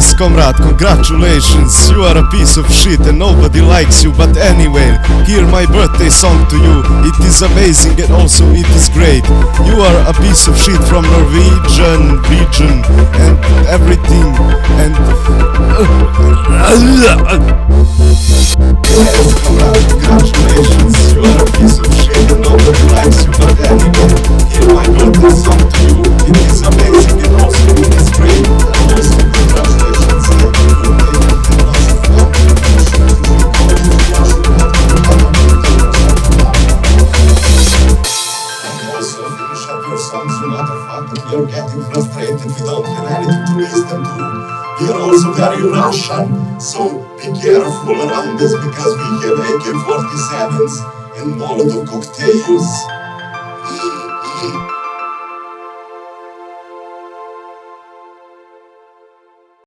Yes, comrade, congratulations. You are a piece of shit and nobody likes you. But anyway, here my birthday song to you. It is amazing and also it is great. You are a piece of shit from Norwegian region and everything. And yes, comrade, congratulations. You are a piece of shit and nobody likes you. But anyway, here my birthday song to you. It is amazing and also it is great. Congratulations, happy birthday, and lots of fun. And also finish up your songs, you motherfucker. We are getting frustrated, we don't have anything to listen to. We are also very Russian, so be careful around us because we have AK-47s and Molotov cocktails.